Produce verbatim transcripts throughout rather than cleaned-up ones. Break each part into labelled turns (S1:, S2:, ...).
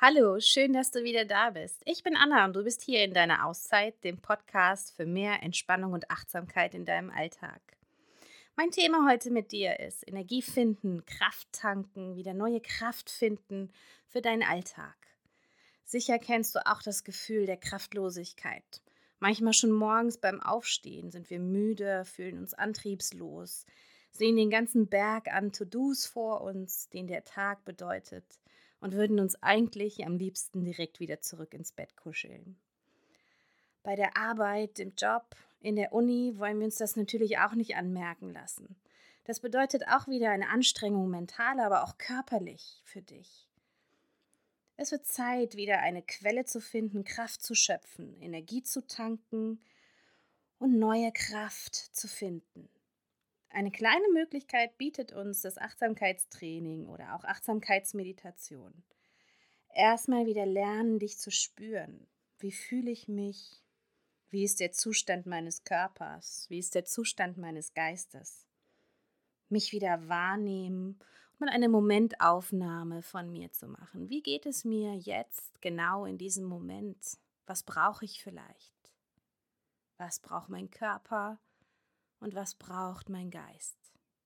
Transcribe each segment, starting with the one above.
S1: Hallo, schön, dass du wieder da bist. Ich bin Anna und du bist hier in deiner Auszeit, dem Podcast für mehr Entspannung und Achtsamkeit in deinem Alltag. Mein Thema heute mit dir ist Energie finden, Kraft tanken, wieder neue Kraft finden für deinen Alltag. Sicher kennst du auch das Gefühl der Kraftlosigkeit. Manchmal schon morgens beim Aufstehen sind wir müde, fühlen uns antriebslos, sehen den ganzen Berg an To-Dos vor uns, den der Tag bedeutet, und würden uns eigentlich am liebsten direkt wieder zurück ins Bett kuscheln. Bei der Arbeit, im Job, in der Uni wollen wir uns das natürlich auch nicht anmerken lassen. Das bedeutet auch wieder eine Anstrengung mental, aber auch körperlich für dich. Es wird Zeit, wieder eine Quelle zu finden, Kraft zu schöpfen, Energie zu tanken und neue Kraft zu finden. Eine kleine Möglichkeit bietet uns das Achtsamkeitstraining oder auch Achtsamkeitsmeditation. Erstmal wieder lernen, dich zu spüren. Wie fühle ich mich? Wie ist der Zustand meines Körpers? Wie ist der Zustand meines Geistes? Mich wieder wahrnehmen und mal eine Momentaufnahme von mir zu machen. Wie geht es mir jetzt genau in diesem Moment? Was brauche ich vielleicht? Was braucht mein Körper und was braucht mein Geist?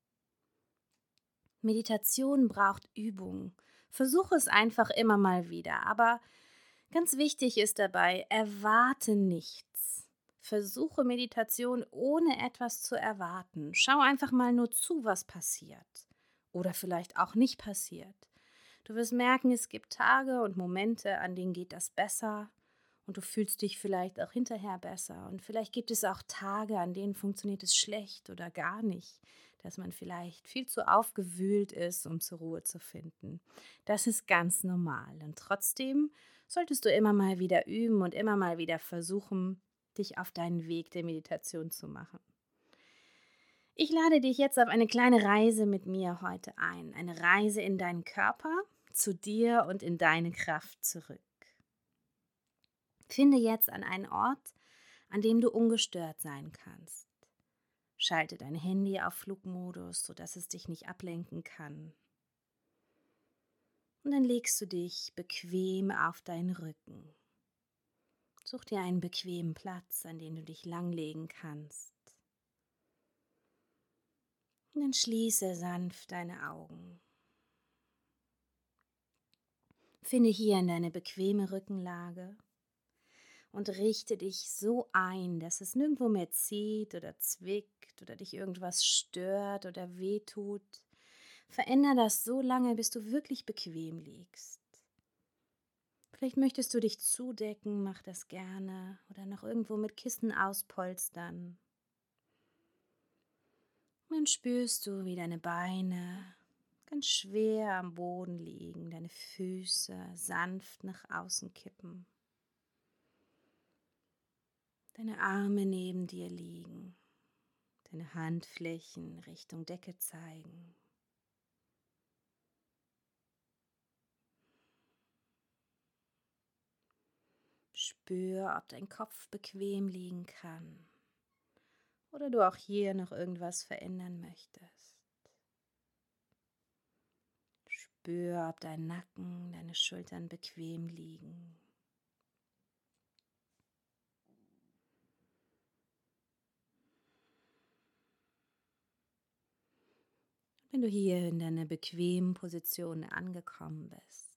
S1: Meditation braucht Übung. Versuche es einfach immer mal wieder, aber ganz wichtig ist dabei, erwarte nichts. Versuche Meditation ohne etwas zu erwarten. Schau einfach mal nur zu, was passiert. Oder vielleicht auch nicht passiert. Du wirst merken, es gibt Tage und Momente, an denen geht das besser und du fühlst dich vielleicht auch hinterher besser. Und vielleicht gibt es auch Tage, an denen funktioniert es schlecht oder gar nicht, dass man vielleicht viel zu aufgewühlt ist, um zur Ruhe zu finden. Das ist ganz normal. Und trotzdem solltest du immer mal wieder üben und immer mal wieder versuchen, dich auf deinen Weg der Meditation zu machen. Ich lade dich jetzt auf eine kleine Reise mit mir heute ein. Eine Reise in deinen Körper, zu dir und in deine Kraft zurück. Finde jetzt an einen Ort, an dem du ungestört sein kannst. Schalte dein Handy auf Flugmodus, sodass es dich nicht ablenken kann. Und dann legst du dich bequem auf deinen Rücken. Such dir einen bequemen Platz, an den du dich langlegen kannst. Und dann schließe sanft deine Augen. Finde hier in deine bequeme Rückenlage und richte dich so ein, dass es nirgendwo mehr zieht oder zwickt oder dich irgendwas stört oder wehtut. Veränder das so lange, bis du wirklich bequem liegst. Vielleicht möchtest du dich zudecken, mach das gerne oder noch irgendwo mit Kissen auspolstern. Und dann spürst du, wie deine Beine ganz schwer am Boden liegen, deine Füße sanft nach außen kippen, deine Arme neben dir liegen, deine Handflächen Richtung Decke zeigen. Spür, ob dein Kopf bequem liegen kann oder du auch hier noch irgendwas verändern möchtest. Spür, ob dein Nacken, deine Schultern bequem liegen. Wenn du hier in deiner bequemen Position angekommen bist,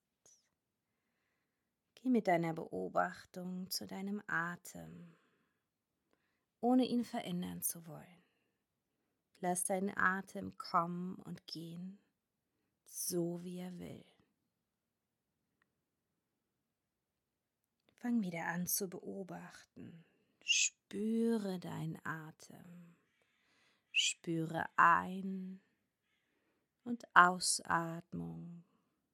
S1: geh mit deiner Beobachtung zu deinem Atem, ohne ihn verändern zu wollen. Lass deinen Atem kommen und gehen, so wie er will. Fang wieder an zu beobachten. Spüre deinen Atem. Spüre Ein- und Ausatmung.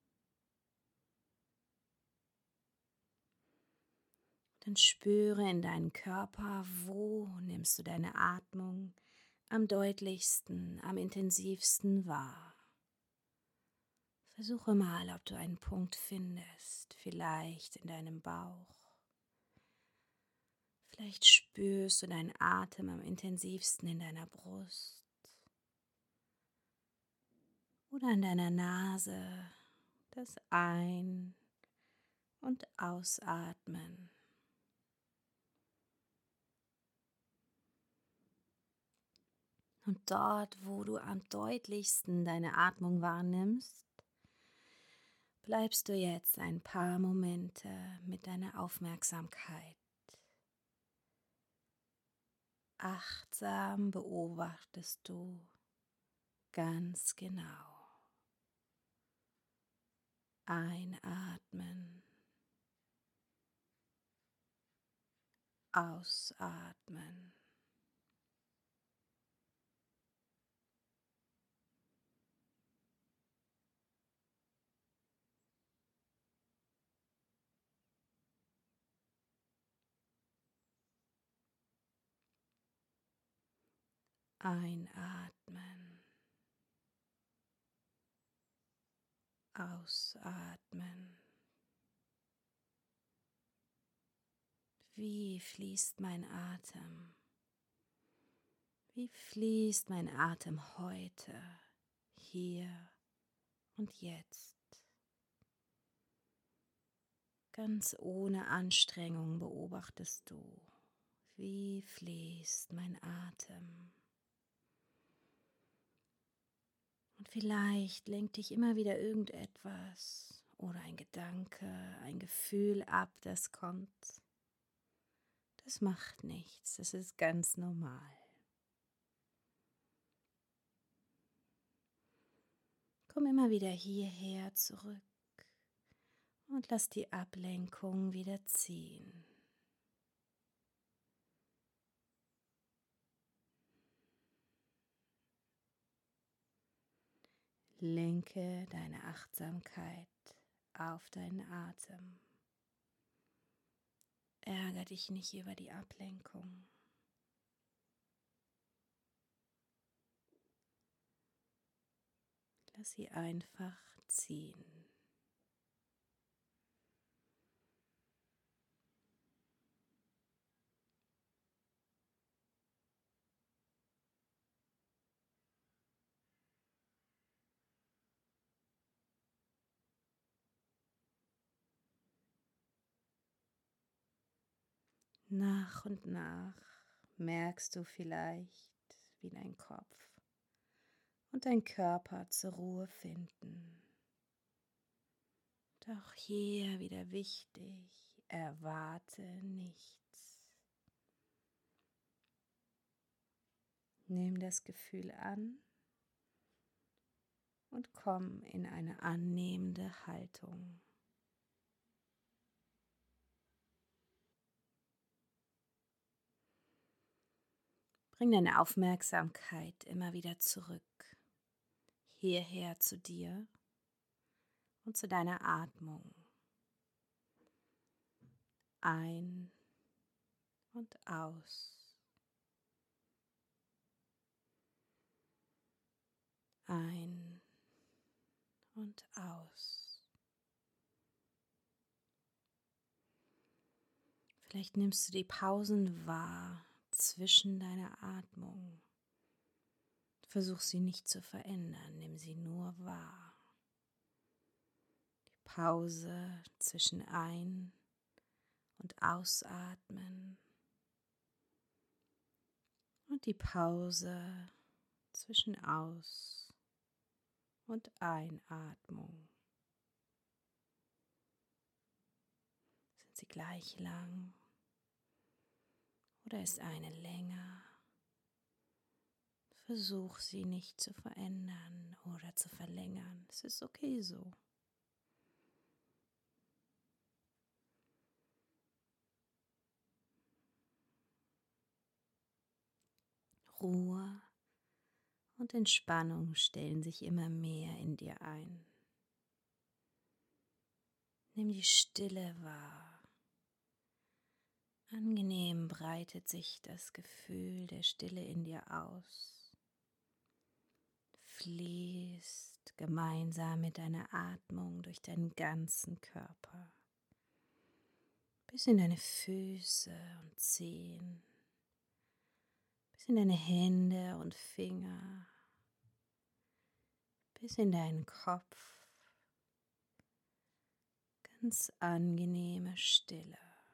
S1: Dann spüre in deinen Körper, wo nimmst du deine Atmung am deutlichsten, am intensivsten wahr. Versuche mal, ob du einen Punkt findest, vielleicht in deinem Bauch. Vielleicht spürst du deinen Atem am intensivsten in deiner Brust oder an deiner Nase, das Ein- und ausatmen. Und dort, wo du am deutlichsten deine Atmung wahrnimmst, bleibst du jetzt ein paar Momente mit deiner Aufmerksamkeit. Achtsam beobachtest du ganz genau. Einatmen, ausatmen. Einatmen, ausatmen. Wie fließt mein Atem? Wie fließt mein Atem heute, hier und jetzt? Ganz ohne Anstrengung beobachtest du, wie fließt mein Atem. Und vielleicht lenkt dich immer wieder irgendetwas oder ein Gedanke, ein Gefühl ab, das kommt. Das macht nichts, das ist ganz normal. Komm immer wieder hierher zurück und lass die Ablenkung wieder ziehen. Lenke deine Achtsamkeit auf deinen Atem. Ärgere dich nicht über die Ablenkung. Lass sie einfach ziehen. Nach und nach merkst du vielleicht, wie dein Kopf und dein Körper zur Ruhe finden. Doch hier wieder wichtig, erwarte nichts. Nimm das Gefühl an und komm in eine annehmende Haltung. Bring deine Aufmerksamkeit immer wieder zurück, hierher zu dir und zu deiner Atmung. Ein und aus. Ein und aus. Vielleicht nimmst du die Pausen wahr zwischen deiner Atmung. Versuch sie nicht zu verändern, nimm sie nur wahr. Die Pause zwischen Ein- und Ausatmen und die Pause zwischen Aus- und Einatmung. Sind sie gleich lang oder ist eine länger? Versuch sie nicht zu verändern oder zu verlängern. Es ist okay so. Ruhe und Entspannung stellen sich immer mehr in dir ein. Nimm die Stille wahr. Angenehm breitet sich das Gefühl der Stille in dir aus. Fließt gemeinsam mit deiner Atmung durch deinen ganzen Körper. Bis in deine Füße und Zehen. Bis in deine Hände und Finger. Bis in deinen Kopf. Ganz angenehme Stille.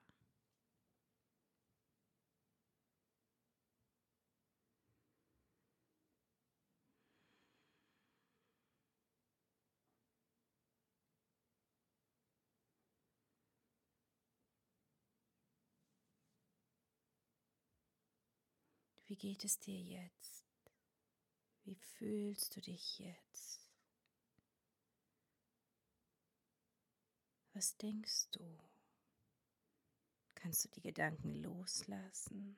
S1: Wie geht es dir jetzt? Wie fühlst du dich jetzt? Was denkst du? Kannst du die Gedanken loslassen?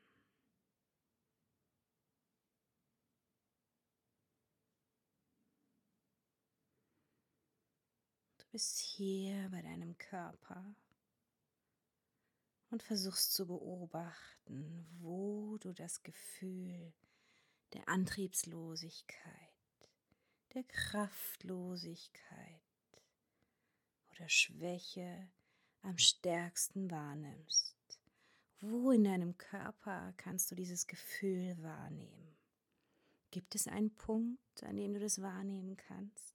S1: Du bist hier bei deinem Körper und versuchst zu beobachten, wo du das Gefühl der Antriebslosigkeit, der Kraftlosigkeit oder Schwäche am stärksten wahrnimmst. Wo in deinem Körper kannst du dieses Gefühl wahrnehmen? Gibt es einen Punkt, an dem du das wahrnehmen kannst?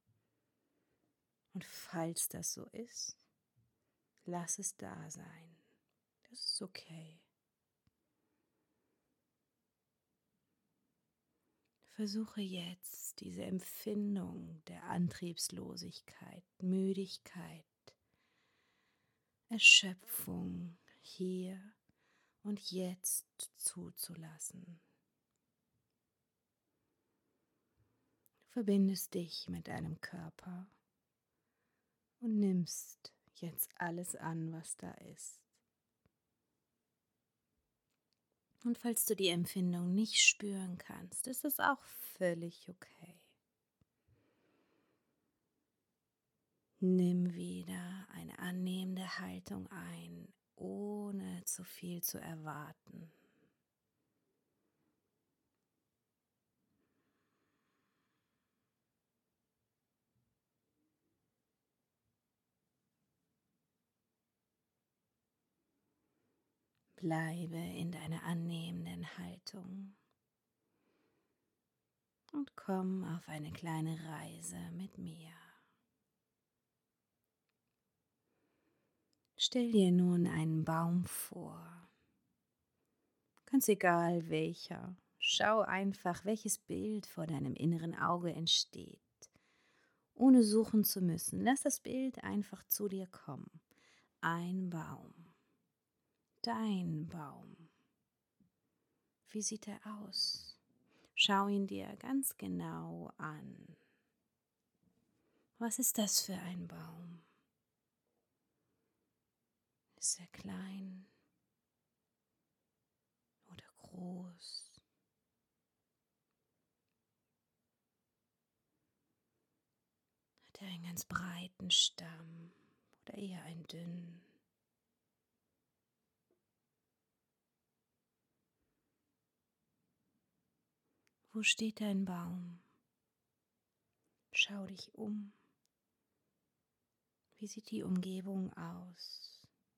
S1: Und falls das so ist, lass es da sein. Das ist okay. Versuche jetzt diese Empfindung der Antriebslosigkeit, Müdigkeit, Erschöpfung hier und jetzt zuzulassen. Du verbindest dich mit deinem Körper und nimmst jetzt alles an, was da ist. Und falls du die Empfindung nicht spüren kannst, ist es auch völlig okay. Nimm wieder eine annehmende Haltung ein, ohne zu viel zu erwarten. Bleibe in deiner annehmenden Haltung und komm auf eine kleine Reise mit mir. Stell dir nun einen Baum vor, ganz egal welcher. Schau einfach, welches Bild vor deinem inneren Auge entsteht, ohne suchen zu müssen. Lass das Bild einfach zu dir kommen. Ein Baum, dein Baum. Wie sieht er aus? Schau ihn dir ganz genau an. Was ist das für ein Baum? Ist er klein oder groß? Hat er einen ganz breiten Stamm oder eher einen dünnen? Wo steht dein Baum? Schau dich um. Wie sieht die Umgebung aus?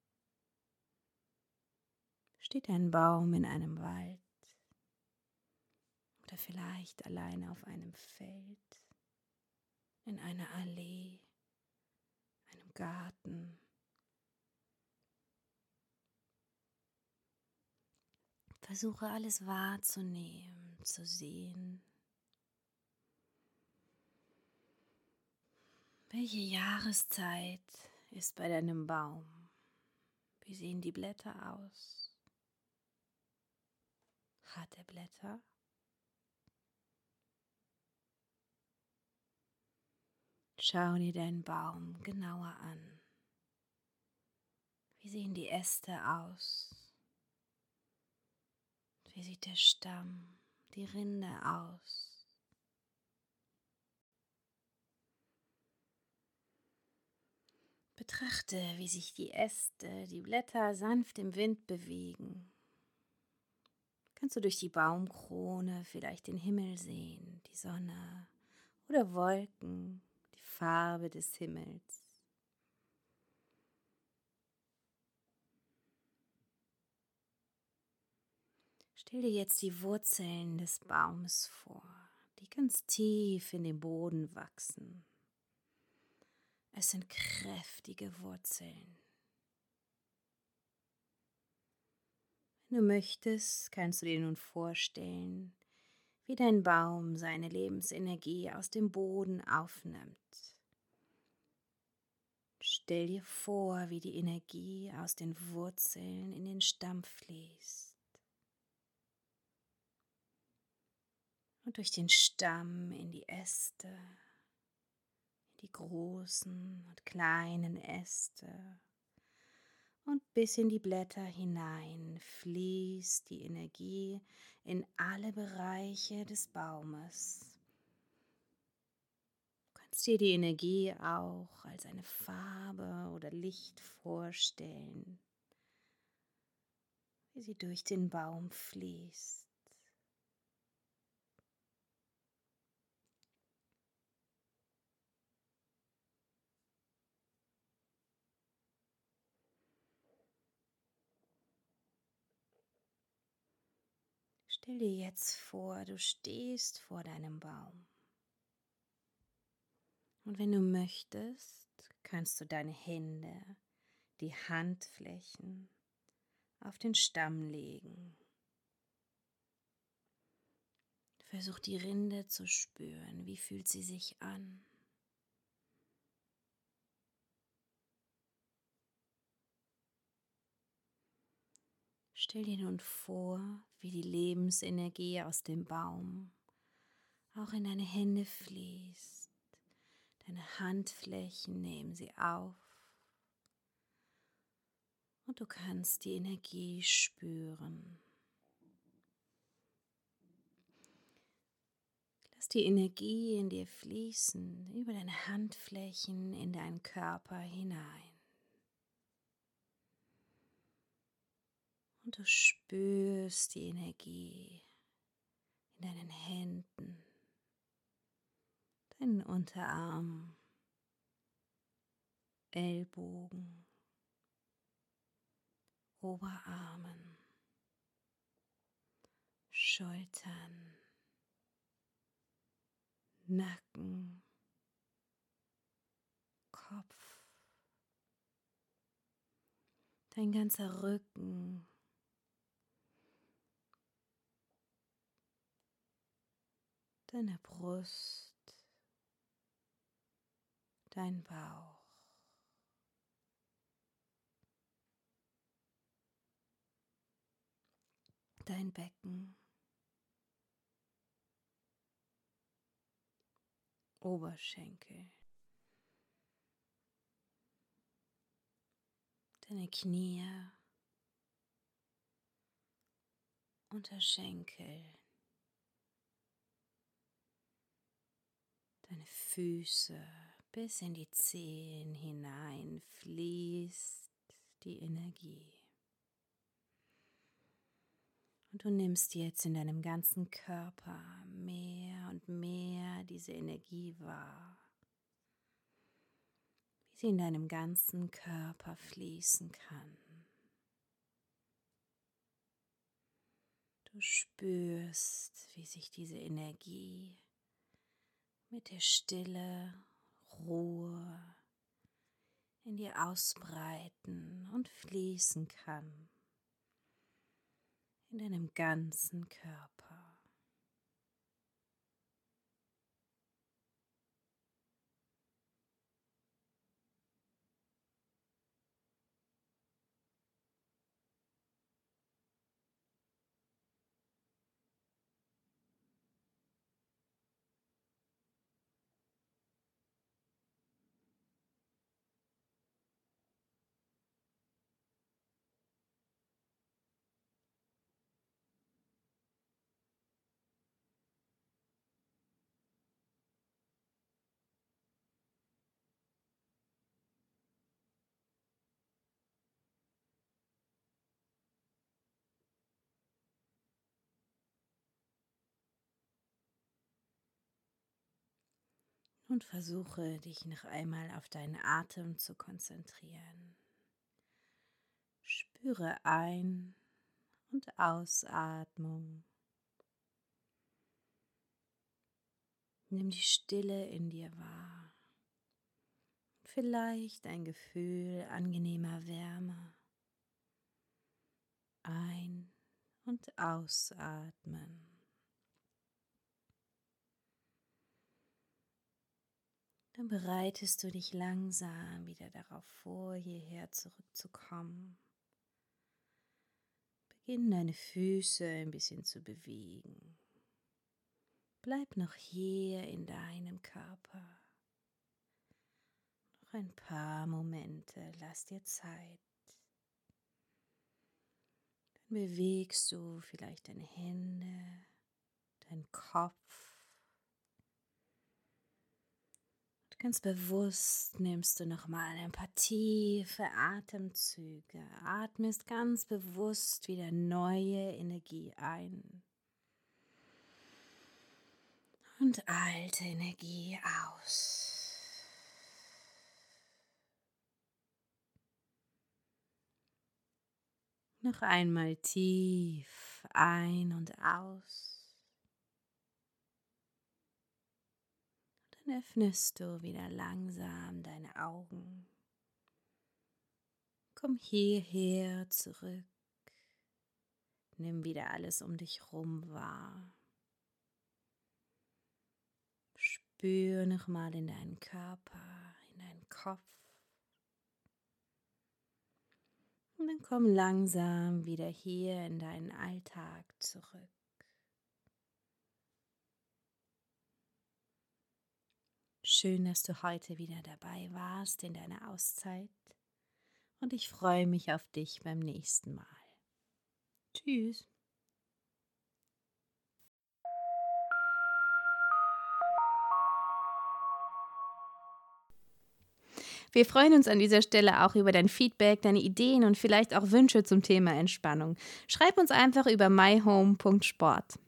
S1: Steht ein Baum in einem Wald oder vielleicht alleine auf einem Feld, in einer Allee, einem Garten? Versuche alles wahrzunehmen, zu sehen. Welche Jahreszeit ist bei deinem Baum? Wie sehen die Blätter aus? Hat er Blätter? Schau dir deinen Baum genauer an. Wie sehen die Äste aus? Wie sieht der Stamm, die Rinde aus? Betrachte, wie sich die Äste, die Blätter sanft im Wind bewegen. Kannst du durch die Baumkrone vielleicht den Himmel sehen, die Sonne oder Wolken, die Farbe des Himmels? Stell dir jetzt die Wurzeln des Baumes vor, die ganz tief in den Boden wachsen. Es sind kräftige Wurzeln. Wenn du möchtest, kannst du dir nun vorstellen, wie dein Baum seine Lebensenergie aus dem Boden aufnimmt. Stell dir vor, wie die Energie aus den Wurzeln in den Stamm fließt und durch den Stamm in die Äste, in die großen und kleinen Äste und bis in die Blätter hinein fließt die Energie in alle Bereiche des Baumes. Du kannst dir die Energie auch als eine Farbe oder Licht vorstellen, wie sie durch den Baum fließt. Stell dir jetzt vor, du stehst vor deinem Baum. Und wenn du möchtest, kannst du deine Hände, die Handflächen auf den Stamm legen. Versuch die Rinde zu spüren. Wie fühlt sie sich an? Stell dir nun vor, wie die Lebensenergie aus dem Baum auch in deine Hände fließt. Deine Handflächen nehmen sie auf und du kannst die Energie spüren. Lass die Energie in dir fließen, über deine Handflächen in deinen Körper hinein. Und du spürst die Energie in deinen Händen, deinen Unterarm, Ellbogen, Oberarmen, Schultern, Nacken, Kopf, dein ganzer Rücken, deine Brust, dein Bauch, dein Becken, Oberschenkel, deine Knie, Unterschenkel, deine Füße, bis in die Zehen hinein fließt die Energie. Und du nimmst jetzt in deinem ganzen Körper mehr und mehr diese Energie wahr, wie sie in deinem ganzen Körper fließen kann. Du spürst, wie sich diese Energie mit der Stille, Ruhe in dir ausbreiten und fließen kann in deinem ganzen Körper. Und versuche dich noch einmal auf deinen Atem zu konzentrieren. Spüre Ein- und Ausatmung. Nimm die Stille in dir wahr. vielleicht ein Gefühl angenehmer Wärme. Ein- und ausatmen. Dann bereitest du dich langsam wieder darauf vor, hierher zurückzukommen. Beginn deine Füße ein bisschen zu bewegen. Bleib noch hier in deinem Körper. Noch ein paar Momente, lass dir Zeit. Dann bewegst du vielleicht deine Hände, deinen Kopf. Ganz bewusst nimmst du nochmal ein paar tiefe Atemzüge. Atmest ganz bewusst wieder neue Energie ein. Und alte Energie aus. Noch einmal tief ein und aus. Dann öffnest du wieder langsam deine Augen. Komm hierher zurück. Nimm wieder alles um dich rum wahr. Spür nochmal in deinen Körper, in deinen Kopf. Und dann komm langsam wieder hier in deinen Alltag zurück. Schön, dass du heute wieder dabei warst in deiner Auszeit. Und ich freue mich auf dich beim nächsten Mal. Tschüss. Wir freuen uns an dieser Stelle auch über dein Feedback, deine Ideen und vielleicht auch Wünsche zum Thema Entspannung. Schreib uns einfach über myhome punkt sport.